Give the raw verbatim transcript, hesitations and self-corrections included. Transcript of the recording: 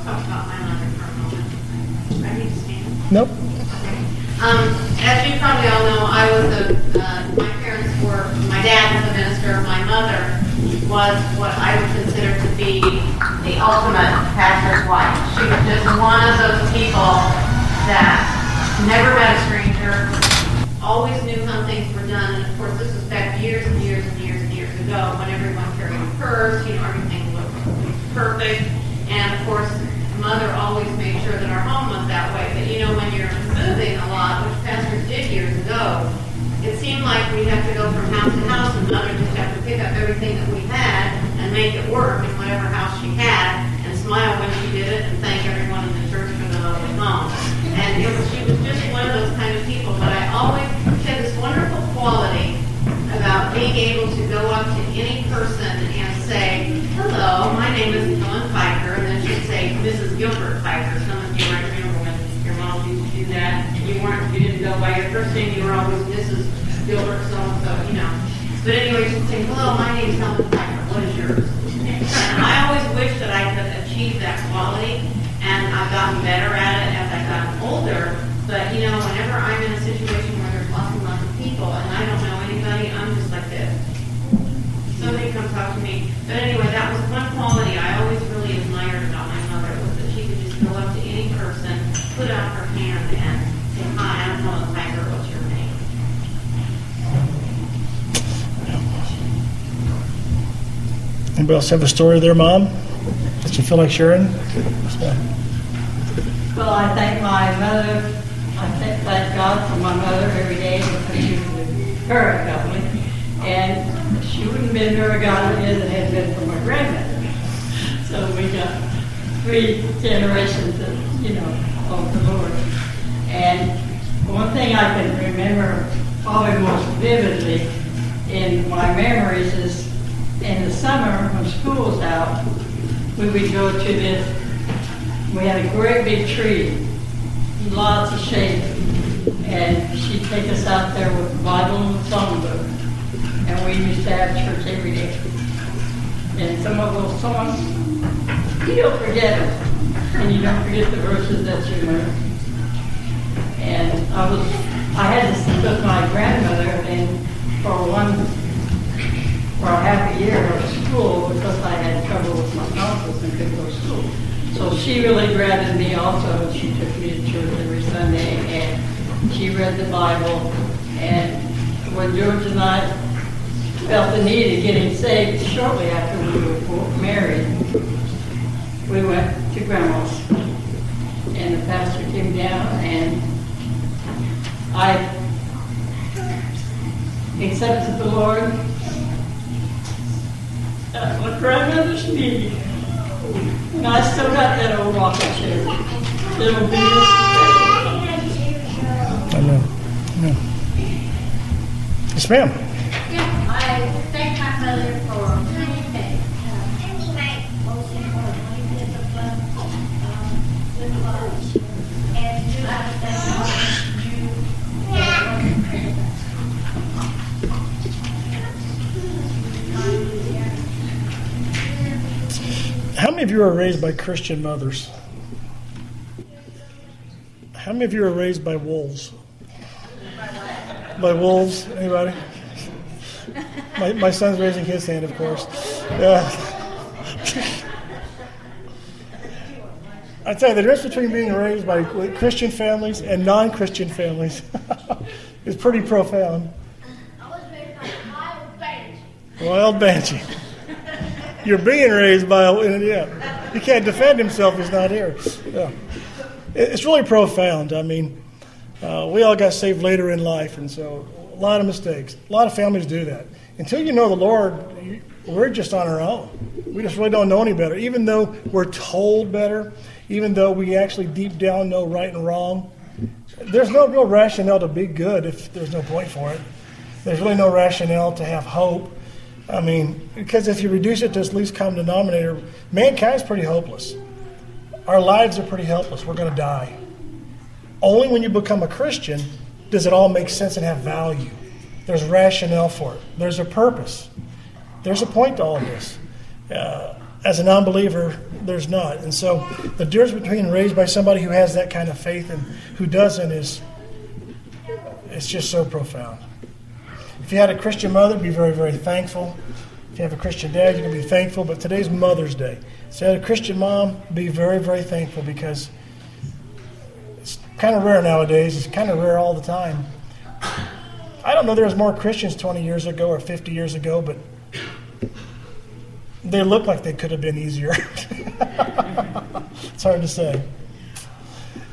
talk about my mother for a moment. Do I need to stand? Nope. Okay. Um, as you probably all know, I was a, uh, my parents were, my dad was a minister, my mother was what I would consider to be the ultimate pastor's wife. She was just one of those people that never met a stranger, always knew how things were done, and of course this was back years and years and years and years ago when everyone carried a purse, you know, everything looked perfect, and of course Mother always made sure that our home was that way. But you know, when you're moving a lot, which pastors did years ago, it seemed like we'd have to go from house to house, and Mother just have to pick up everything that we had and make it work in whatever house she had, and smile when she did it, and thank everyone in the church for the lovely home. And it was, she was just one of those kind of people. But I always had this wonderful quality about being able to go up to any person and say, "Hello, my name is Helen Piker," and then she'd say, "Missus Gilbert Piker." Some of you might remember when your mom used to do that. You weren't, you didn't go by your first name. You were always Missus Gilbert so and so, you know. But anyway, she'd say, "Hello, my name is Helen Piker. What is yours?" And I always wish that I could achieve that quality, and I've gotten better at it as I've gotten older. But you know, whenever I'm in a situation where there's lots and lots of people and I don't know anybody, I'm just like this. Somebody come talk to me. But anyway, that was one quality I always really admired about my mother, was that she could just go up to any person, put out her hand, and say, "Hi, I'm Helen Piker. What's your name?" Anybody else have a story there, Mom, that you feel like sharing? Well, I thank my mother. I thank, thank God for my mother every day because she was very godly. And she wouldn't have been very godly if it had been for my grandmother. So we got three generations of, you know, of the Lord. And one thing I can remember probably most vividly in my memories is in the summer when school's out, we would go to this, we had a great big tree, lots of shade, and she'd take us out there with the Bible and the songbook, and we used to have church every day. And some of those songs, you don't forget them, and you don't forget the verses that you learn. And I was, I had to sit with my grandmother, and for one, for a half a year of school because I had trouble with my tonsils and couldn't go to school. So she really grounded me also. She took me to church every Sunday, and she read the Bible. And when George and I felt the need of getting saved shortly after we were married, we went to Grandma's. And the pastor came down, and I accepted the Lord. That's what grandmothers need. And I still got that old rocking chair. It'll be this I know. I know. Yes, ma'am. Yeah, I thank my mother for many things. Most importantly, discipline, um, good love, and do understand you. How many of you are raised by Christian mothers? How many of you are raised by wolves? By wolves? Anybody? My, my son's raising his hand, of course. Yeah. I tell you, the difference between being raised by Christian families and non-Christian families is pretty profound. I was raised by a wild banshee. Wild banshee. You're being raised by a, yeah. He can't defend himself, he's not here. Yeah. It's really profound. I mean, uh, we all got saved later in life, and so a lot of mistakes. A lot of families do that. Until you know the Lord, we're just on our own. We just really don't know any better. Even though we're told better, even though we actually deep down know right and wrong, there's no real rationale to be good if there's no point for it. There's really no rationale to have hope. I mean, because if you reduce it to its least common denominator, mankind's pretty hopeless. Our lives are pretty helpless. We're going to die. Only when you become a Christian does it all make sense and have value. There's rationale for it. There's a purpose. There's a point to all of this. Uh, as a non-believer, there's not. And so the difference between raised by somebody who has that kind of faith and who doesn't is it's just so profound. If you had a Christian mother, be very, very thankful. If you have a Christian dad, you can be thankful. But today's Mother's Day. So if you had a Christian mom, be very, very thankful, because it's kind of rare nowadays. It's kind of rare all the time. I don't know there was more Christians twenty years ago or fifty years ago, but they look like they could have been easier. It's hard to say.